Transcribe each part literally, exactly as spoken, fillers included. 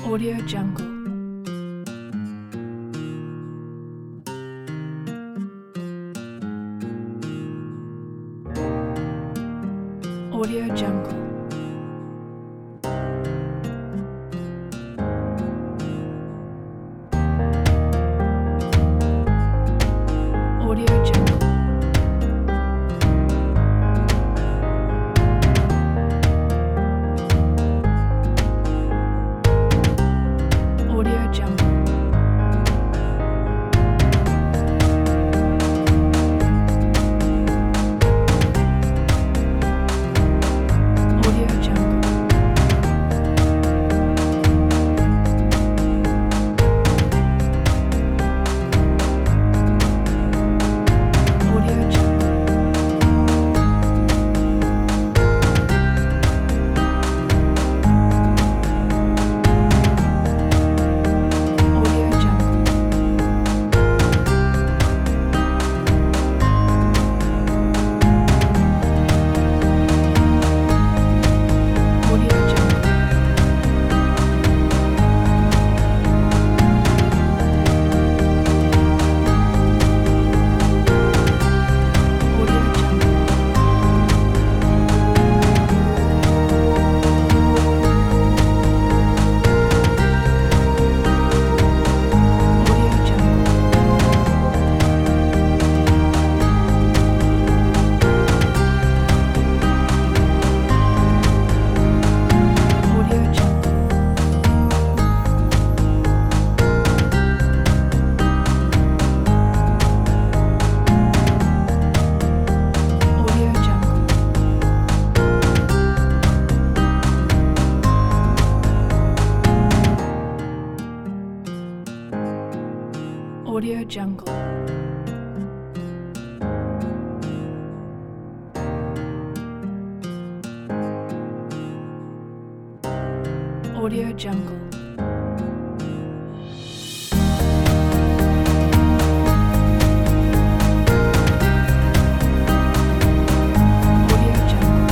Audio Jungle. Audio Jungle. Audio Jungle. Audio Jungle. Audio Jungle. Audio Jungle. Audio Jungle. Audio Jungle. Audio Jungle. Audio Jungle. Audio Jungle. Audio Jungle. Audio Jungle. Audio Jungle. Audio Jungle.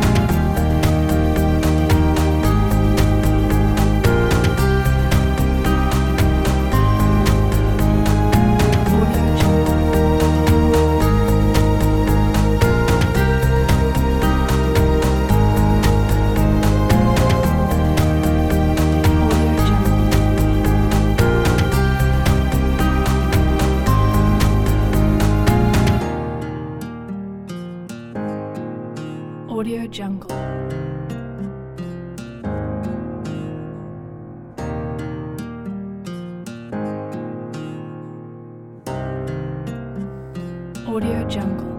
Audio Jungle. Audio Jungle. Audio Jungle. Audio Jungle.